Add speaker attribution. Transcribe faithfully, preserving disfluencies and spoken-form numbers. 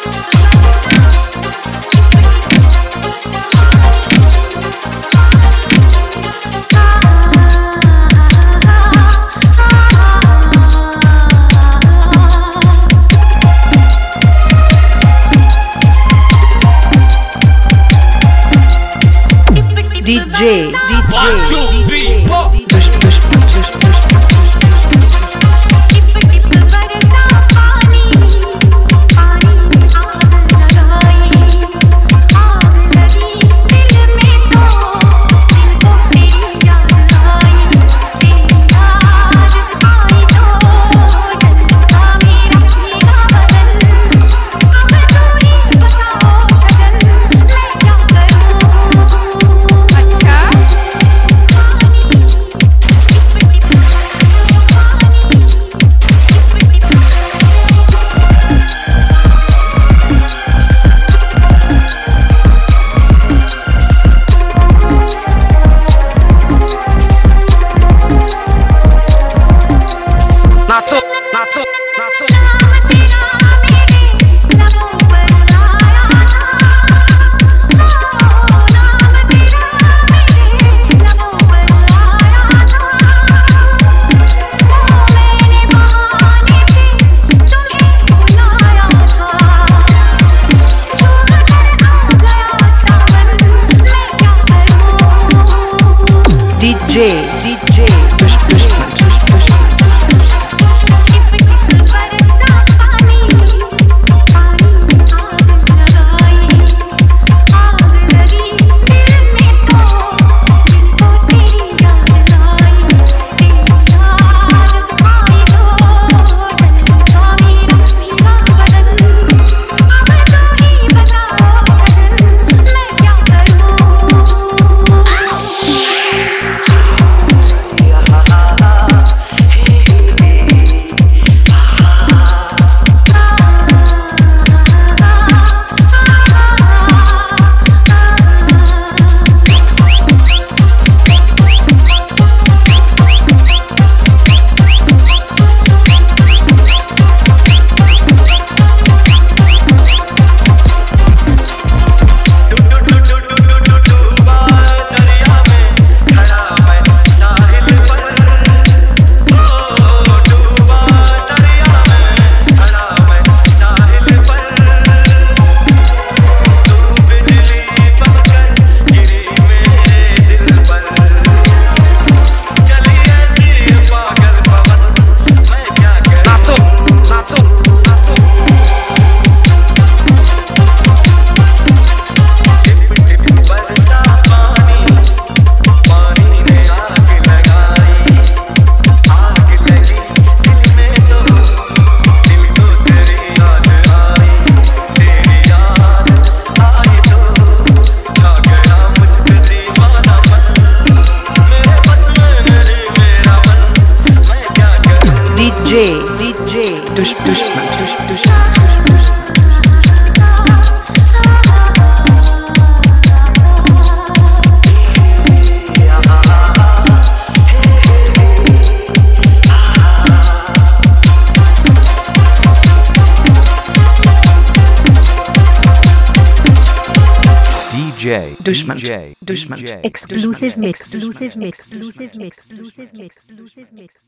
Speaker 1: D J, D J,
Speaker 2: One, two, three, four.
Speaker 1: push, push, push, push,
Speaker 2: nacho nacho nacho
Speaker 1: D J, D J, push, push, push, push, push. D J, D J, push, push, push, push, push, push.
Speaker 2: D J,
Speaker 1: Dushman,
Speaker 2: D J,
Speaker 1: Dushman,
Speaker 2: D J,
Speaker 3: Exclusive mix, exclusive mix, exclusive mix, exclusive mix, exclusive mix.